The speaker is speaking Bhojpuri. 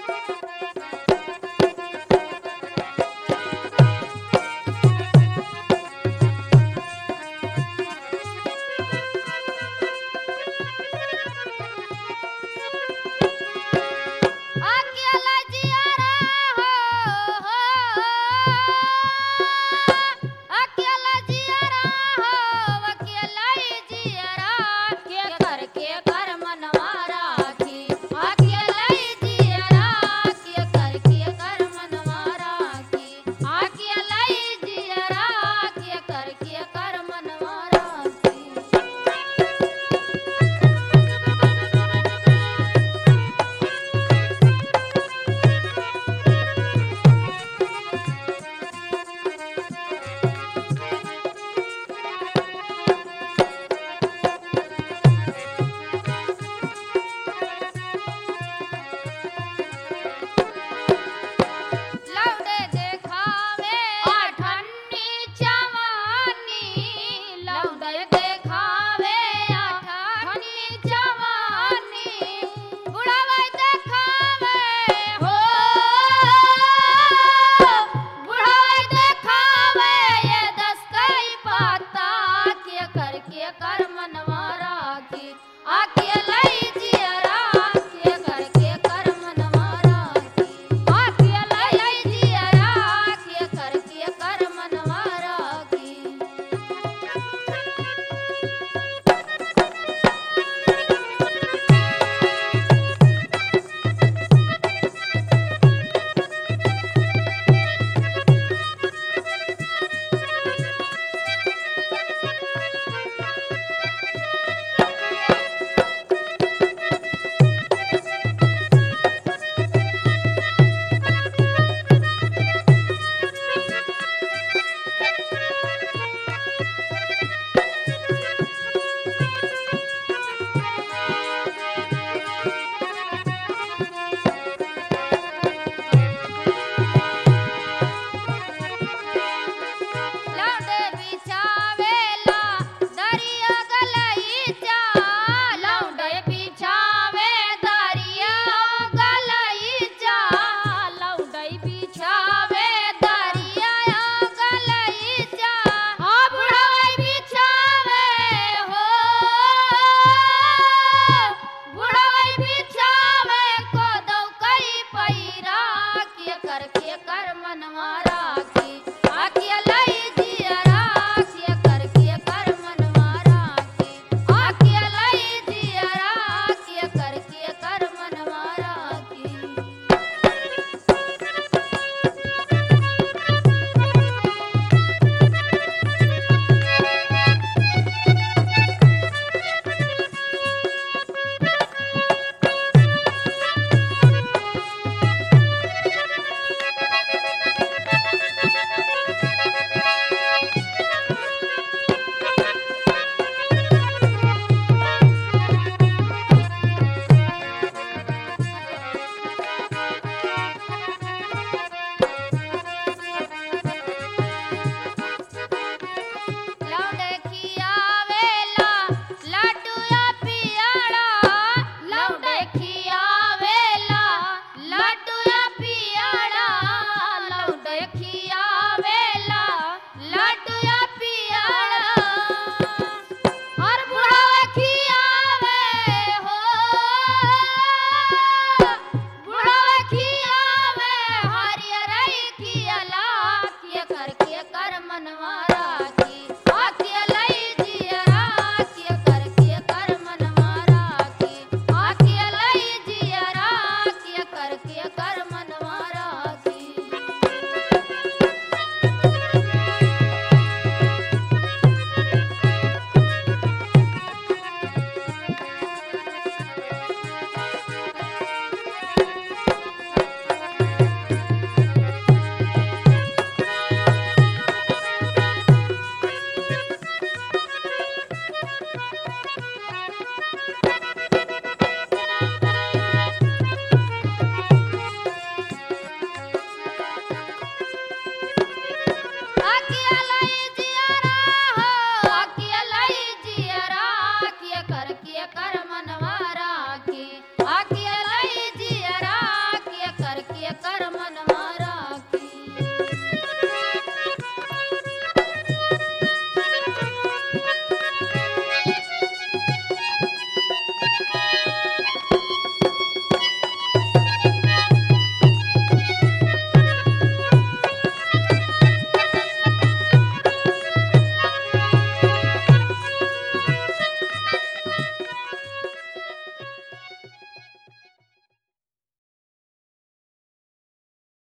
अकेला जियारा हो अकेला जियारा हो अकेला ही जियारा के कर मनवा राखी अकेला ही जियारा के कर मनवा राखी अकेला ही जियारा के कर मनवा राखी लौटे देखावे अठन्नी जवानी लौटे देखावे अठन्नी जवानी बुढ़ावे देखावे हो बुढ़ावे देखावे ये दस कई पाता के कर मनवा राखी अकेला ही जियरा के कर मनवा राखी अकेला ही जियरा के कर मनवा राखी लौटे बिछावेला दरिया गलईचा लौटे बिछावे दरिया गलईचा लौटे बिछावे दरिया गलईचा आ बुढ़ावे बिछावे हो बुढ़ावे बिछावे को दौ कई पैरा के कर मनवा राखी अकेला ही जियरा के कर मनवा राखी अकेला ही जियरा के कर मनवा राखी लौटे खियावेला लड्डूया पियाड़ा लौटे खियावेला लड्डूया पियाड़ा लौटे खियावेला लड्डूया पियाड़ा और बुढ़ावे खियावे हो बुढ़ावे खियावे हरियर खियला के कर मनवा राखी अकेला ही जियरा के कर मनवा राखी अकेला ही जियरा के कर मनवा राखी कर मनवा